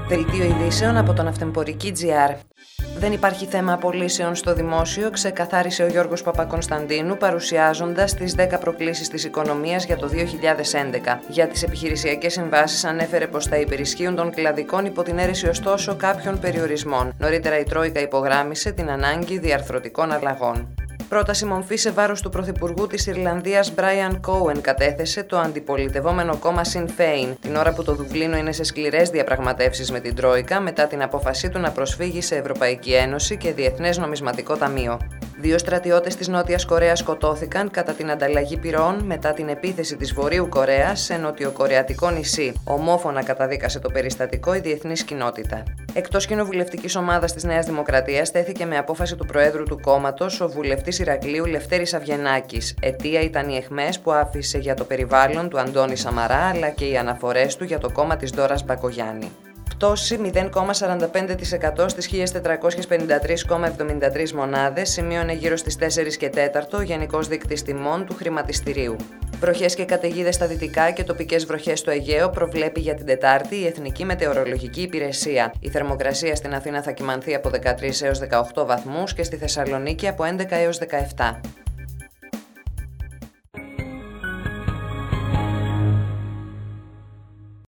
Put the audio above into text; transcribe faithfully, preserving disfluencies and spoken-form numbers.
Δελτίο ειδήσεων από τον Αυτεμπορική τζι αρ. Δεν υπάρχει θέμα απολύσεων στο δημόσιο, ξεκαθάρισε ο Γιώργος Παπακωνσταντίνου, παρουσιάζοντας τις δέκα προκλήσεις της οικονομίας για το δύο χιλιάδες έντεκα. Για τις επιχειρησιακές συμβάσεις ανέφερε πως θα υπερισχύουν των κλαδικών υπό την αίρεση ωστόσο κάποιων περιορισμών. Νωρίτερα η Τρόικα υπογράμμισε την ανάγκη διαρθρωτικών αλλαγών. Πρόταση μομφή σε βάρος του Πρωθυπουργού της Ιρλανδίας Μπράιαν Κόουεν κατέθεσε το αντιπολιτευόμενο κόμμα Sinn Féin, την ώρα που το Δουβλίνο είναι σε σκληρές διαπραγματεύσεις με την Τρόικα μετά την απόφασή του να προσφύγει σε Ευρωπαϊκή Ένωση και Διεθνές Νομισματικό Ταμείο. Δύο στρατιώτες της Νότιας Κορέας σκοτώθηκαν κατά την ανταλλαγή πυρών μετά την επίθεση της Βορείου Κορέας σε νοτιοκορεατικό νησί. Ομόφωνα καταδίκασε το περιστατικό η διεθνής κοινότητα. Εκτός κοινοβουλευτικής ομάδας της Νέας Δημοκρατίας τέθηκε με απόφαση του Προέδρου του κόμματος ο βουλευτής Ηρακλείου Λευτέρης Αυγενάκης. Αιτία ήταν οι αιχμές που άφησε για το περιβάλλον του Αντώνη Σαμαρά αλλά και οι αναφορές του για το κόμμα της Ντόρας Μπακογιάννη. Πτώση μηδέν κόμμα σαράντα πέντε τοις εκατό στις χίλια τετρακόσιες πενήντα τρία κόμμα εβδομήντα τρία μονάδες, σημείωνε γύρω στις τέσσερα και τέσσερα ο Γενικός Δείκτης Τιμών του Χρηματιστηρίου. Βροχές και καταιγίδες στα δυτικά και τοπικές βροχές στο Αιγαίο προβλέπει για την Τετάρτη η Εθνική Μετεωρολογική Υπηρεσία. Η θερμοκρασία στην Αθήνα θα κυμανθεί από δεκατρείς έως δεκαοκτώ βαθμούς και στη Θεσσαλονίκη από έντεκα έως δεκαεπτά.